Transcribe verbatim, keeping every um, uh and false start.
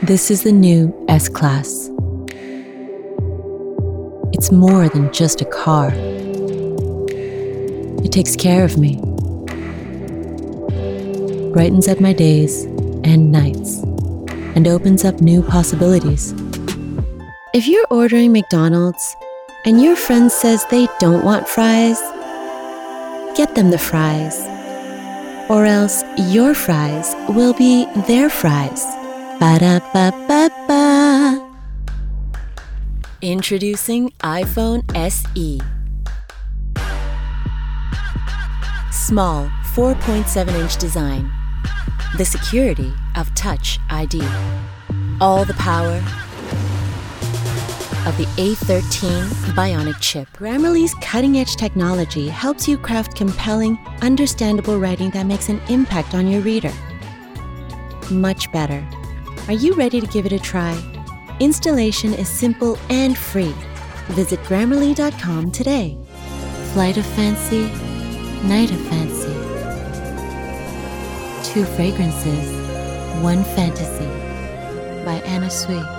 This is the new S-Class. It's more than just a car. It takes care of me, brightens up my days and nights, and opens up new possibilities. If you're ordering McDonald's and your friend says they don't want fries, get them the fries, or else your fries will be their fries. Ba-da-ba-ba-ba. Introducing iPhone S E. Small four point seven inch design. The security of Touch I D. All the power of the A thirteen Bionic chip. Grammarly's cutting-edge technology helps you craft compelling, understandable writing that makes an impact on your reader. Much better. Are you ready to give it a try? Installation is simple and free. Visit Grammarly dot com today. Flight of Fancy, Night of Fancy. Two fragrances, one fantasy. By Anna Sui.